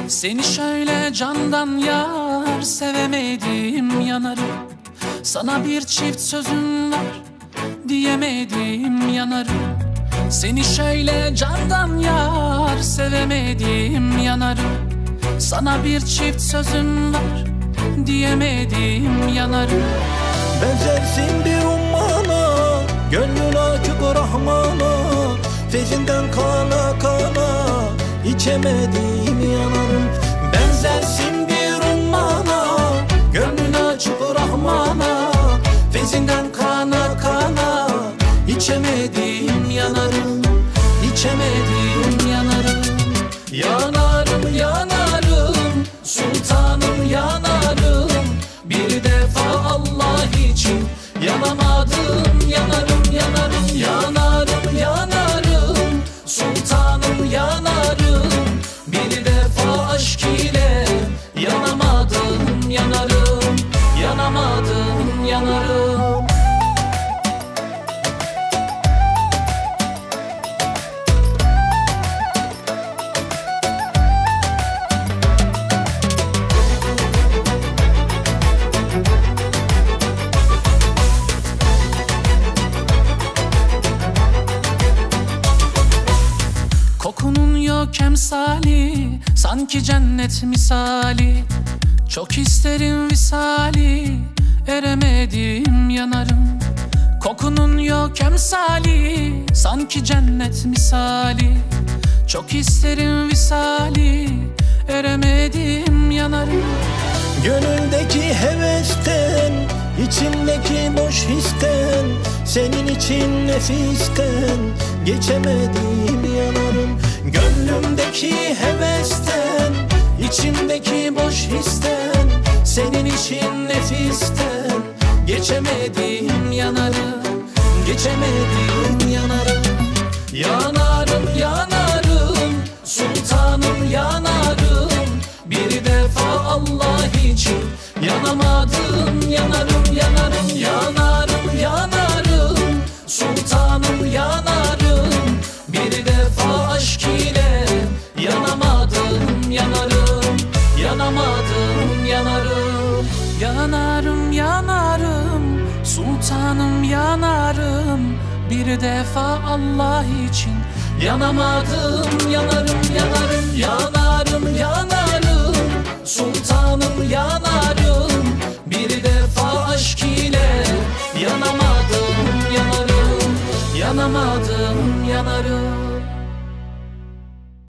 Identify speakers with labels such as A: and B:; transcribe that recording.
A: Seni şöyle candan yar sevemedim yanarım. Sana bir çift sözüm var diyemedim yanarım. Seni şöyle candan yar sevemedim yanarım. Sana bir çift sözüm var diyemedim yanarım.
B: Benzersin bir ummana, gönlün açık Rahman'a. Fezinden kana kana içemedim yanarım. Benzersin bir ummana, gönlün açık Rahman'a. Fezinden kana kana içemedim yanarım. İçemedim yanarım. Yanarım yanarım, sultanım yanarım. Bir defa Allah için yanamadım. Yanarım yanarım, yanarım yanarım, sultanım yanarım. Bir defa aşk ile yanamadım. Yanarım, yanamadım, yanarım.
A: Kokunun yok emsali, sanki cennet misali. Çok isterim visali, eremedim yanarım. Kokunun yok emsali, sanki cennet misali. Çok isterim visali, eremedim yanarım.
B: Gönüldeki hevesten, içimdeki boş histen, senin için nefisten geçemedim yanarım. Gönlümdeki hevesten, içimdeki boş histen, senin için nefisten geçemedim yanarım. Geçemedim yanarım. Yanarım yanarım, sultanım yanarım. Bir defa Allah için yanamadım. Yanarım yanarım, yanarım yanarım, sultanım yanarım. Bir defa aşk ile yanamadım. Yanarım, yanamadım, yanarım. Yanarım yanarım, sultanım yanarım. Bir defa Allah için yanamadım. Yanarım yanarım, yanarım yanarım, sultanım yanarım. Bir defa aşk ile yanamadım. Yanarım, yanamadım, yanarım.